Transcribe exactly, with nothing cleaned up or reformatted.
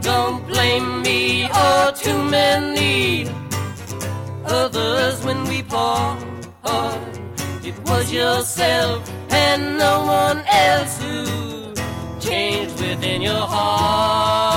Don't blame me or too many others when we part. It was yourself and no one else who changed within your heart.